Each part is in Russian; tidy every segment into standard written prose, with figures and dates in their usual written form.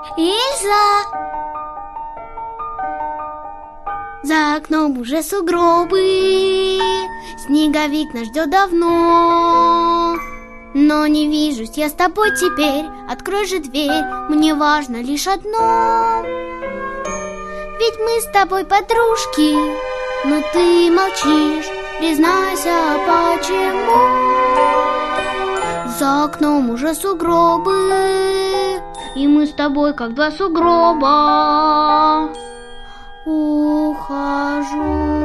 Эльза! За окном уже сугробы, снеговик нас ждет давно. Но не вижусь я с тобой теперь, открой же дверь, мне важно лишь одно. Ведь мы с тобой подружки, но ты молчишь, признайся, почему? За окном уже сугробы, и мы с тобой как два сугроба. Ухожу.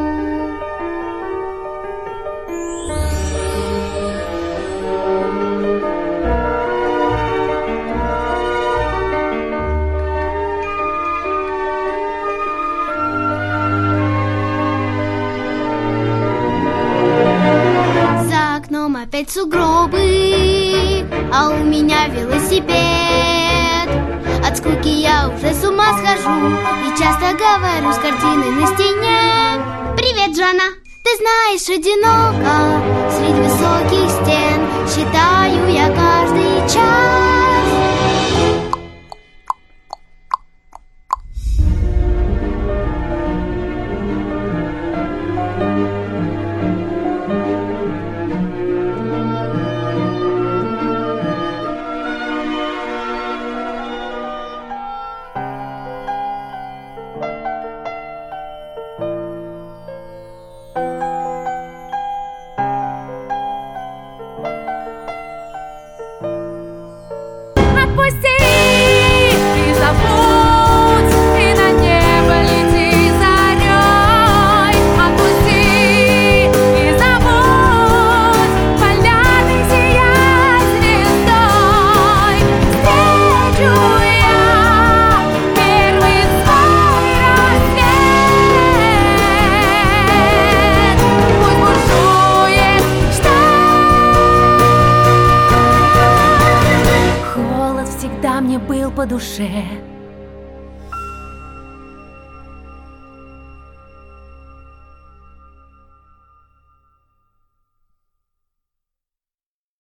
За окном опять сугробы, а у меня велосипед. От скуки я уже с ума схожу и часто говорю с картиной на стене. Привет, Жанна! Ты знаешь, одиноко среди высоких стен считаю я каждый час. Отпусти и забудь, и на небо лети зарей. Отпусти и забудь, полярный сияй звездой. Встречу я первый свой рассвет. Пусть бушует шторм. Холод всегда мне был по душе.